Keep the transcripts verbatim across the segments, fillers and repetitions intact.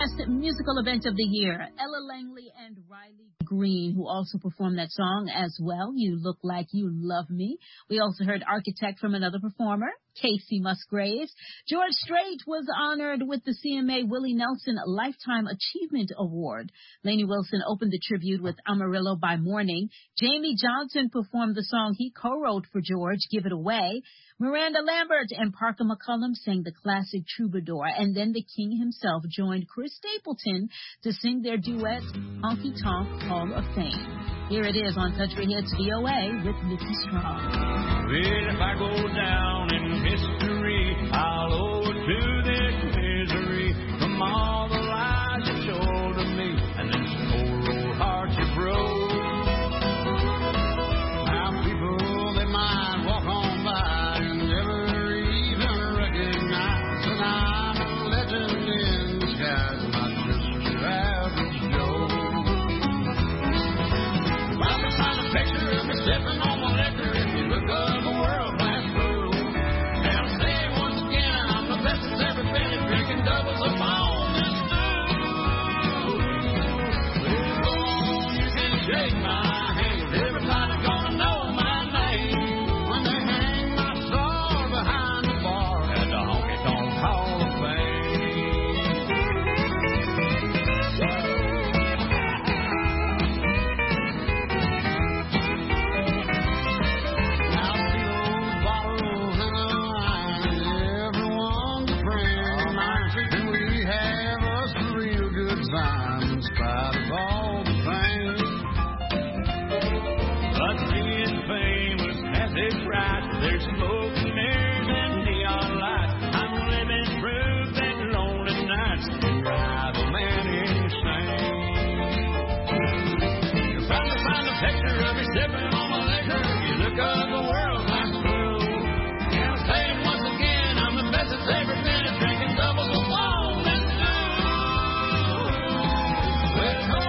Best musical event of the year. Ella Langley and Riley Green, who also performed that song as well. You Look Like You Love Me. We also heard Architect from another performer, Casey Musgraves. George Strait was honored with the C M A Willie Nelson Lifetime Achievement Award. Lainey Wilson opened the tribute with Amarillo by Morning. Jamie Johnson performed the song he co-wrote for George, Give It Away. Miranda Lambert and Parker McCullum sang the classic Troubadour, and then the King himself joined Chris Stapleton to sing their duet, Honky Tonk Hall of Fame. Here it is on Country Hits V O A with Nikki Strong. Well, if I go down in history, I'll owe it to this misery from all the lies you told to me and this poor old heart you broke. Now people, they might walk on by and never even recognize that I'm a legend in disguise, not just your average Joe. Well, I find a picture of me stepping on my liquor if you look up the world glass blue. And I'll say it once again, I'm the best that's ever been at drinking doubles of on this stew. Well, go on, you can shake my hand. Everybody's gonna know my name when they hang my star behind the bar at the Honky Tonk Hall of Fame. Now see those bottles and the wine, everyone's a friend of mine, and we have us a real good time in spite of all the pain. But being famous has its rights. There's smoke and mirrors and neon lights. I'm living proof that lonely nights can drive a man insane. You'll probably find a picture of me sipping on my liquor. You look up the world like blue. And I'll say it once again, I'm the best that's ever been at drinking doubles of long and stew. Well, go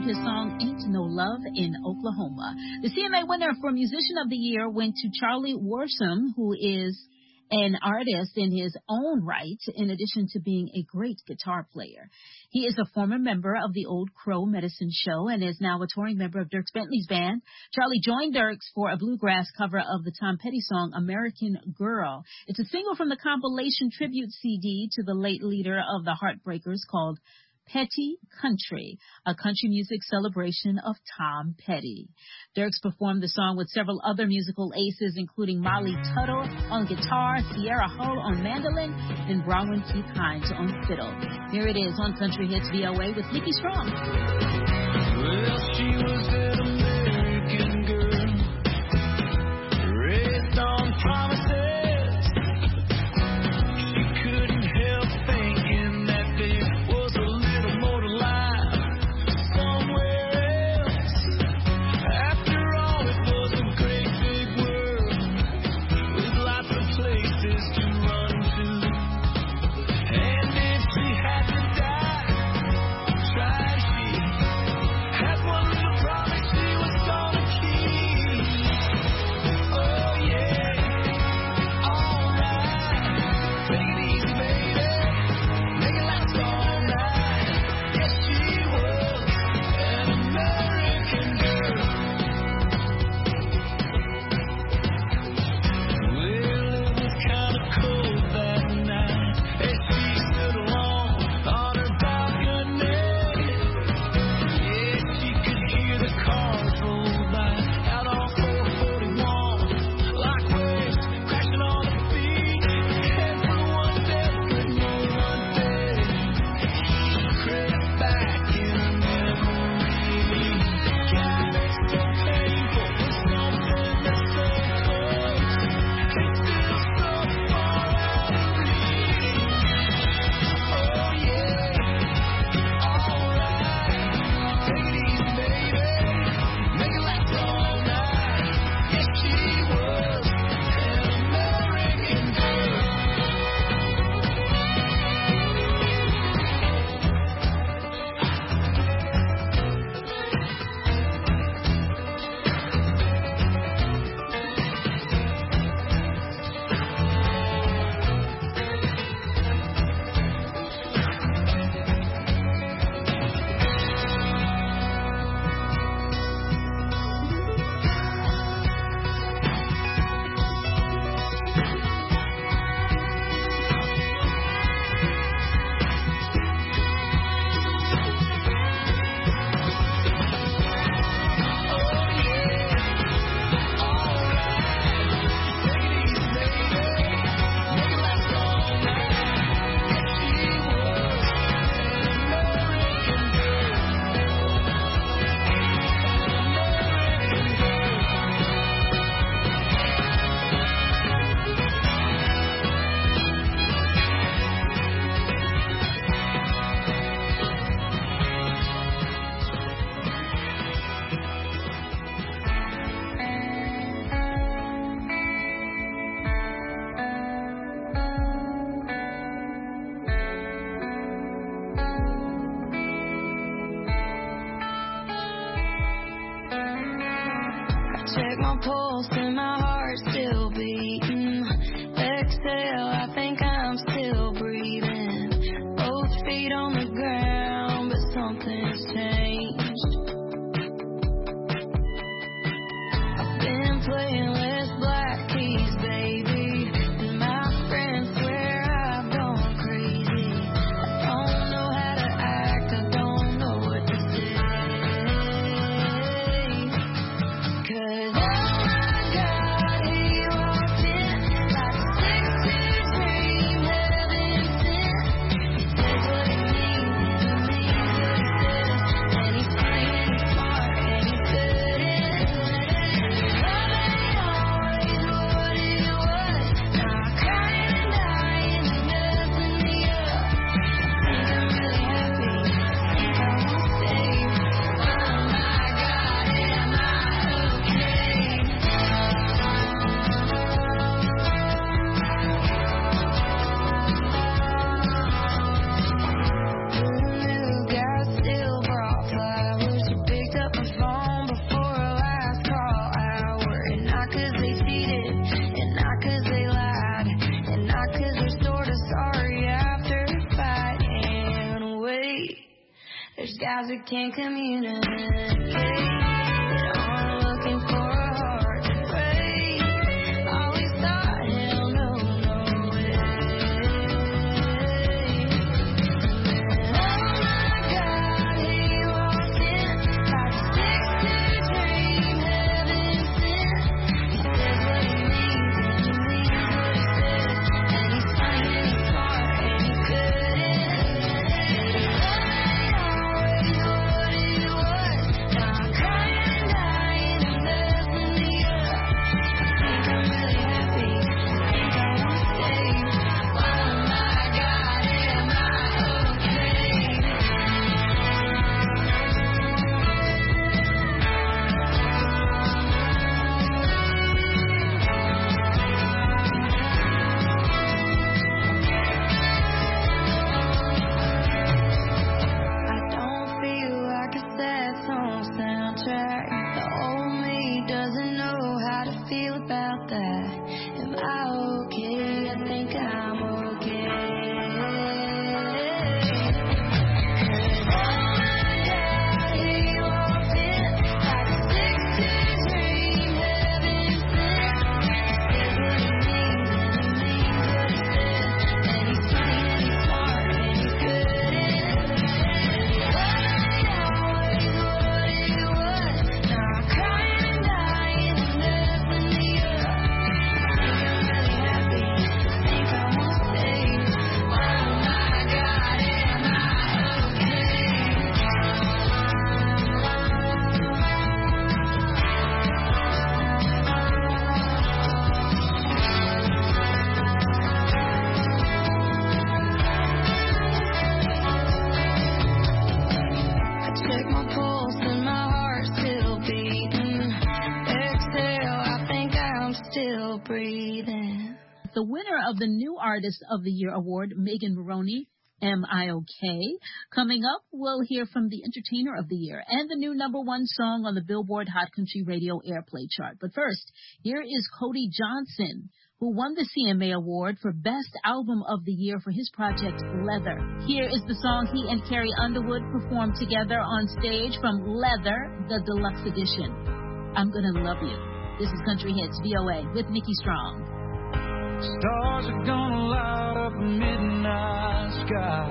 performed his song Ain't No Love in Oklahoma. The C M A winner for Musician of the Year went to Charlie Worsham, who is an artist in his own right, in addition to being a great guitar player. He is a former member of the Old Crow Medicine Show and is now a touring member of Dierks Bentley's band. Charlie joined Dierks for a bluegrass cover of the Tom Petty song American Girl. It's a single from the compilation tribute C D to the late leader of the Heartbreakers called Petty Country, a country music celebration of Tom Petty. Dierks performed the song with several other musical aces, including Molly Tuttle on guitar, Sierra Hull on mandolin, and Bronwyn Keith Hines on fiddle. Here it is on Country Hits V O A with Nikki Strong. Well, she was an American girl, raised on promises. She couldn't help thinking that there was a little more to life somewhere else. After all, it was a great big world with lots of places to run to. And if she had to die, try she had one little promise she was gonna keep. Oh yeah, alright, take it easy, baby, make it last all night. Yes, she was an American girl. Well, it was kind of cold that night as she stood alone on her balcony. Yeah, she could hear the cars roll by out on four forty-one, like waves crashing on the beach. Everyone desperate, no one dead. Crept back in her memory. God, it's so painful for something that's so close. It's still so far out of reach. Oh yeah, alright, take it easy, baby, make it last all night. Yes, she was an American girl. Check my pulse and my heart's still beating. Exhale, I think I'm still breathing. Both feet on the ground, but something's changed. I've been playing with black keys, baby, and my friends swear I've gone crazy. I don't know how to act, I don't know what to say. 'Cause oh my God, he walked in like a six-two train. guys who can't communicate. They're all looking for a heart to break. Always thought, hell no, no way. Oh my God, he walked in like a six-two dream, heaven sent. He says what he means and he means what he says. And he's funny and he's smart and he couldn't. The winner of the New Artist of the Year award, Megan Moroney, M I O K. Coming up, we'll hear from the Entertainer of the Year and the new number one song on the Billboard Hot Country Radio Airplay chart. But first, here is Cody Johnson, who won the C M A Award for Best Album of the Year for his project, Leather. Here is the song he and Carrie Underwood performed together on stage from Leather, the Deluxe Edition. I'm Gonna Love You. This is Country Hits V O A with Nikki Strong. Stars are gonna light up the midnight sky.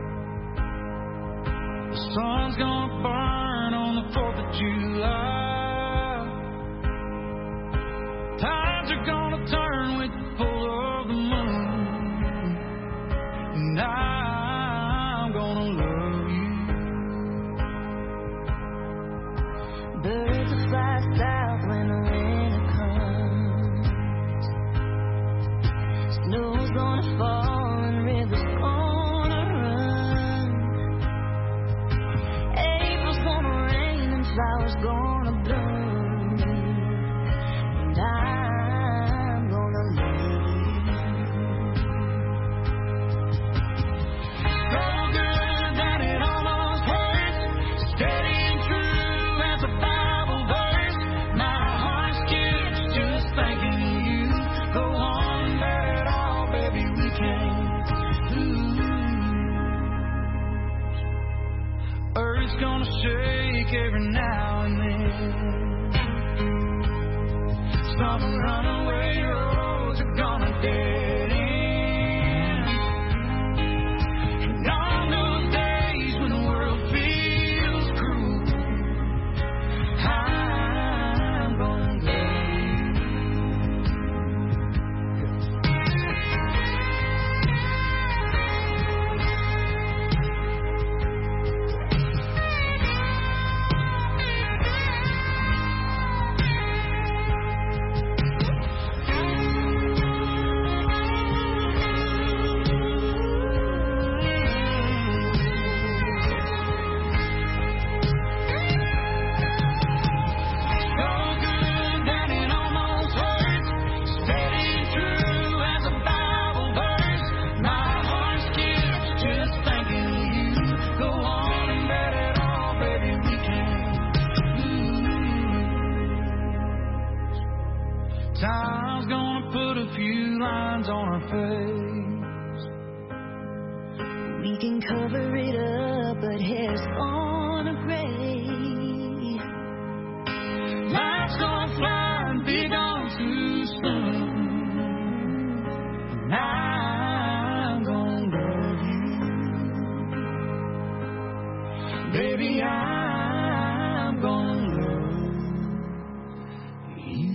The sun's gonna burn on the fourth of July. Tides are gonna turn with the pull of the moon. And I'm gonna love you. Birds will fly south when the winter comes. Snow's gonna fall and rivers gonna run. April's gonna rain and flowers gonna bloom. And I'm gonna love you. So good that it almost hurts. Steady and true as a Bible verse. My heart skips just thinking of you. Go on, let it all, baby, we can't lose. Earth's gonna shake every now and then. Some runaway roads are gonna dead end. And on those days when the world feels cruel, I'm gonna love you. So good that it almost hurts. Steady and true as a Bible verse. My heart skips just thinking of you. Go on and bet it all, baby, we can't lose. Time's gonna put a few lines on our face. We can cover it up, but hair's gonna gray. Life's gonna fly and be gone too soon. And I'm gonna love you. Baby, I'm gonna love you.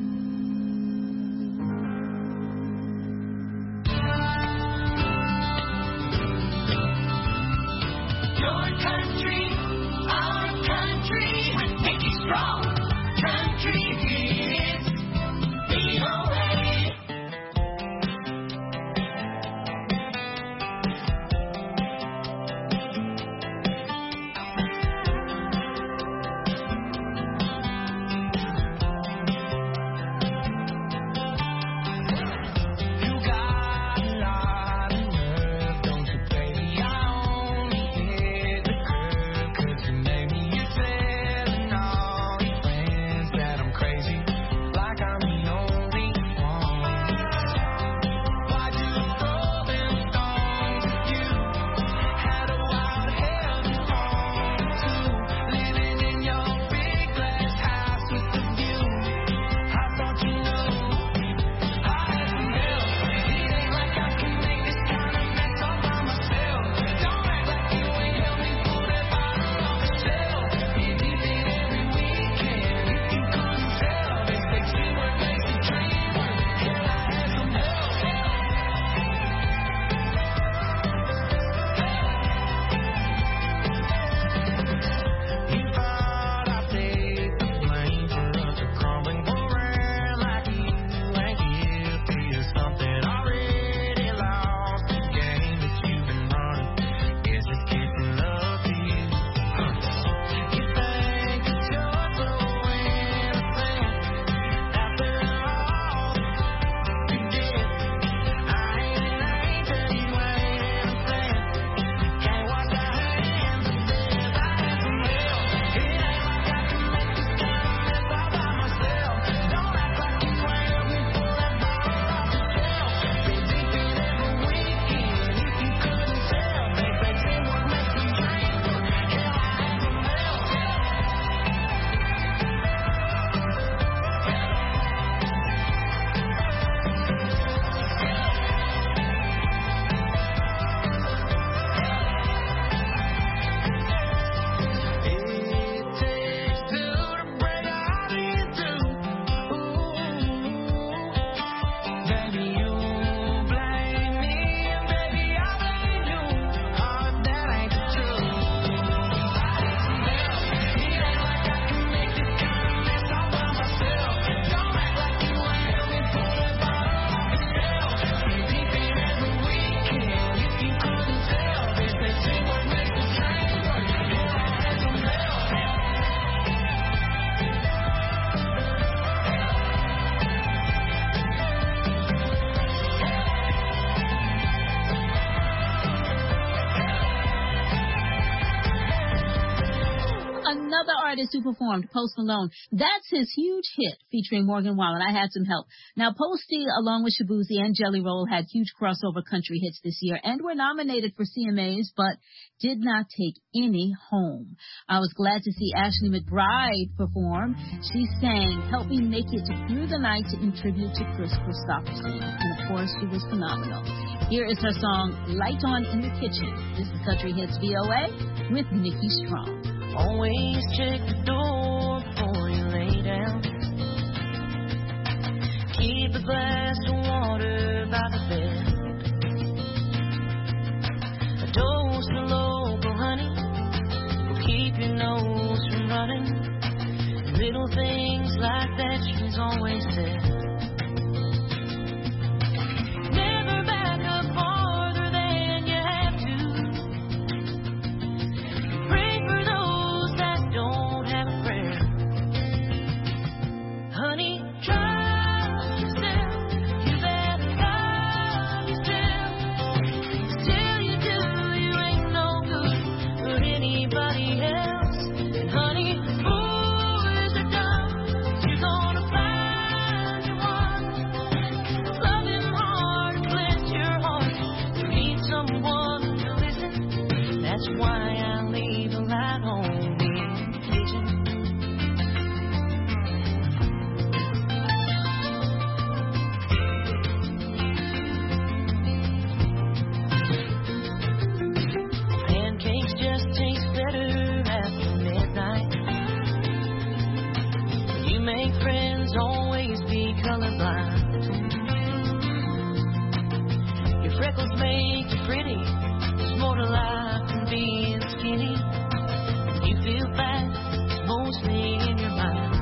Your country, our country, make you strong. Country kids, V O A. You got a lot of nerve, don't you, baby? I only hit the curve 'cause you made me your telling all your friends that I'm crazy, like I'm the only one. Why'd you throw them stones at you? Had a wild hell to home to, living in your big glass house with the view. I thought you knew I had some help. It ain't like I can make this kind of mess all by myself. Don't act like you ain't helped me pull that bottle off the shelf. You deep in every weekend. If you couldn't tell, they say teamwork makes the dream work. Hell, I had some help. You thought I'd take the blame for us to crumbling around like you ain't guilty of something already lost. The game that you've been running is just kissing love to you. You think that you're so innocent after all you did. I ain't an angel, you ain't innocent. Can't wash our hands of this. I had some help. It ain't like I can make this kind of mess all by myself. Don't act like you ain't helped me pull that bottle off the shelf. Been deep in every weekend. If you couldn't tell, they say teamwork makes the dream work. Hell, I had some help. It takes two to break a heart in two. Ooh, baby, you blame me, and baby, I blame you. Oh, that ain't the truth. I had some help. It ain't like I can make this kind of mess all by myself. Don't act like you ain't helped me pull that bottle off the shelf. Been deep in every weekend. If you couldn't tell, they say teamwork makes the dream work. Hell, I had some help. Another artist who performed, Post Malone. That's his huge hit featuring Morgan Wallen, I Had Some Help. Now, Posty, along with Shabuzi and Jelly Roll, had huge crossover country hits this year and were nominated for C M As, but did not take any home. I was glad to see Ashley McBride perform. She sang Help Me Make It Through the Night in tribute to Chris Christopherson. And, of course, she was phenomenal. Here is her song, Light On in the Kitchen. This is Country Hits V O A with Nikki Strong. Always check the door before you lay down. Keep a glass of water by the bed. A dose of local honey will keep your nose from running. Little things like that she's always said. Never back up farther than you have to. Pray for those that don't have a prayer. Honey, trust yourself. You better love always be colorblind. Your freckles make you pretty. There's more to life than being skinny. You feel fat, it's mostly in your mind.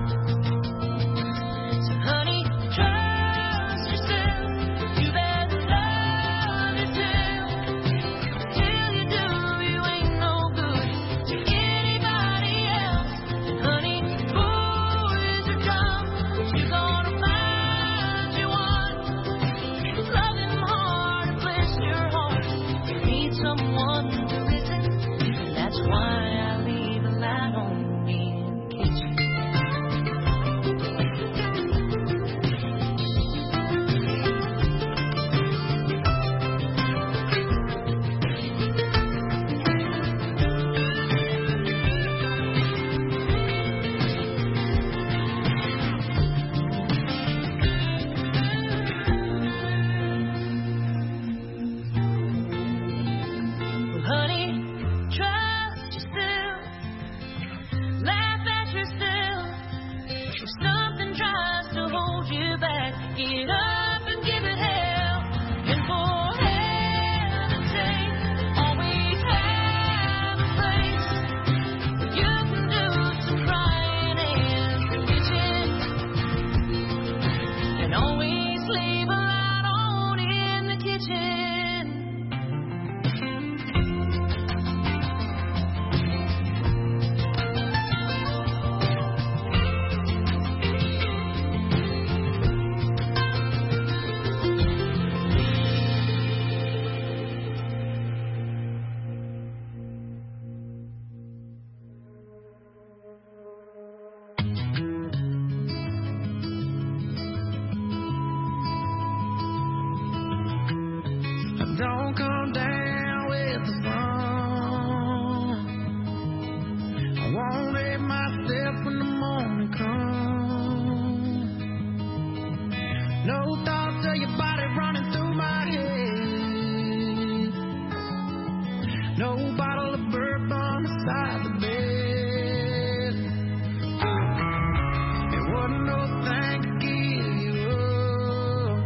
So honey, trust yourself. You better love yourself. Till you do, you ain't no good to anybody else. And honey, boys are dumb, but you're gonna find you one. Love him hard and bless your heart. You need someone to listen. That's why I leave a light on in the kitchen. Well, honey, trust yourself. Laugh at yourself. If something tries to hold you back, get up and give it hell. And for heaven's sake, always have a place where you can do some crying and some bitching. And always leave a light on in the kitchen. Don't come down with the phone. I won't let myself when the morning comes. No thoughts of your body running through my head. No bottle of bourbon beside the bed. It wasn't no thing to give you up.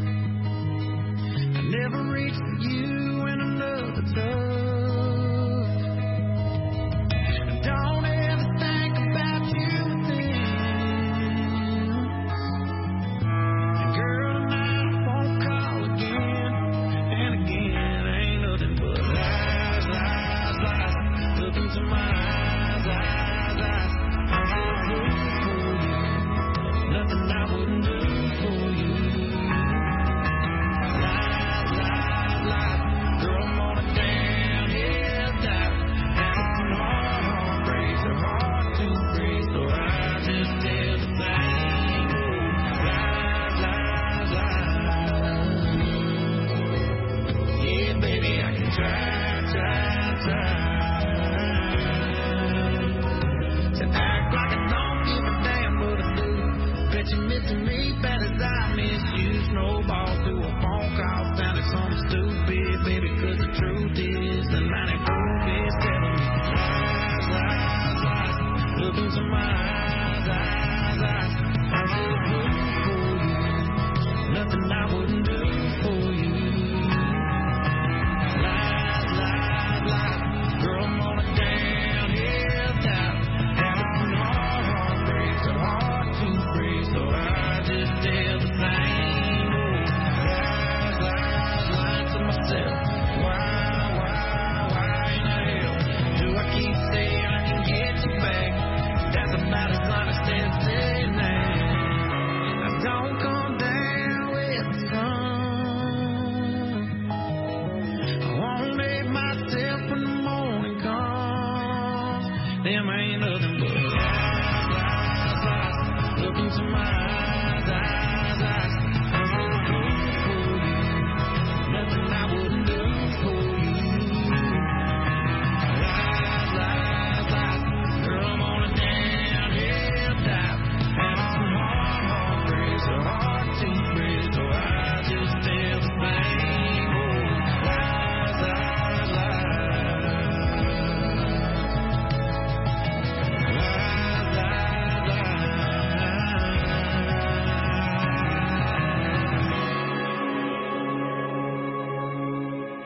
I never reached for you in another touch. Don't ever think about you then. And girl,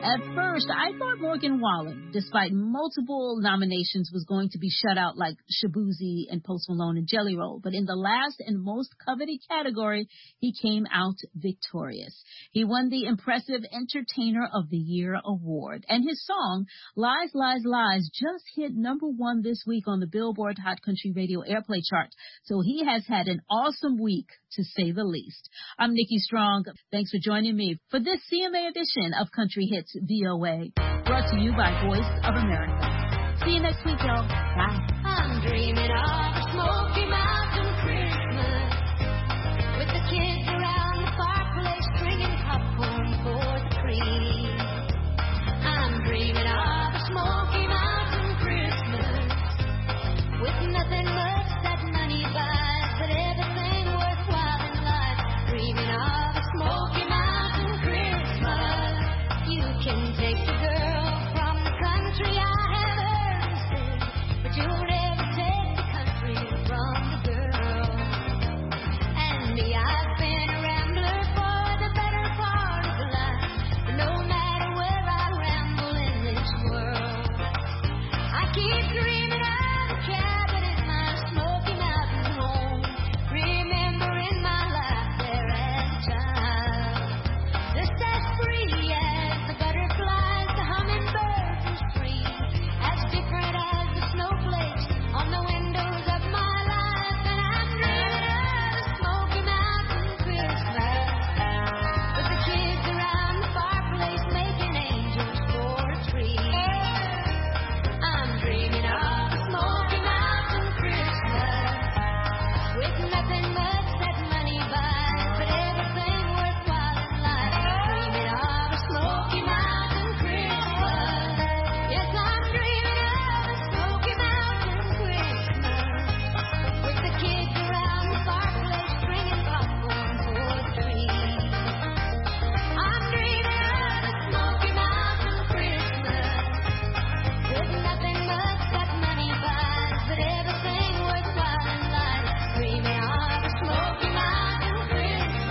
At first, I thought Morgan Wallen, despite multiple nominations, was going to be shut out like Shabuzi and Post Malone and Jelly Roll. But in the last and most coveted category, he came out victorious. He won the Impressive Entertainer of the Year award. And his song, Lies, Lies, Lies, just hit number one this week on the Billboard Hot Country Radio Airplay chart. So he has had an awesome week, to say the least. I'm Nikki Strong. Thanks for joining me for this C M A edition of Country Hits V O A, brought to you by Voice of America. See you next week, y'all. Bye. I'm dreaming of a smoke